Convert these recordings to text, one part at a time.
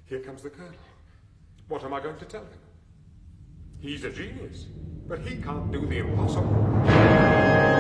Here comes the Colonel. What am I going to tell him? He's a genius, but he can't do the impossible.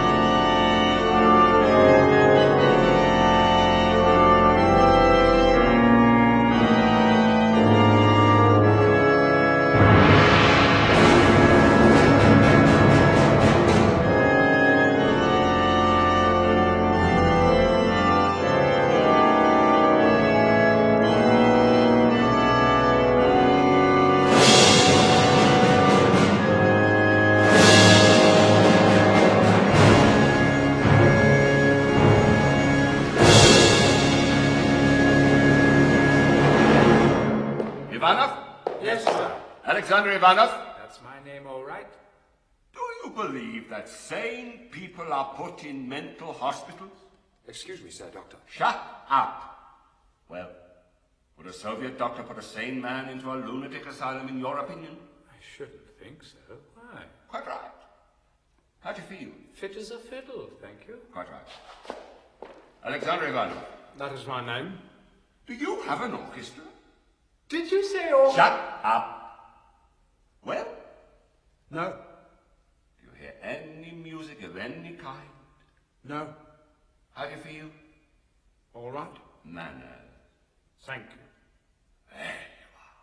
Ivanov? Yes, sir. Alexander Ivanov? That's my name, all right. Do you believe that sane people are put in mental hospitals? Excuse me, sir, Doctor. Shut up. Well, would a Soviet doctor put a sane man into a lunatic asylum, in your opinion? I shouldn't think so. Why? Quite right. How do you feel? Fit as a fiddle, thank you. Quite right. Alexander Ivanov, That is my name. do you have an orchestra? Did you say all? Shut up. Well, No. do you hear any music of any kind? No. How do you feel? All right. Manners. Thank you. There you are.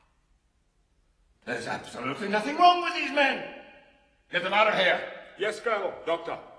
There's absolutely nothing wrong with these men. Get them out of here. Yes, Colonel. Doctor.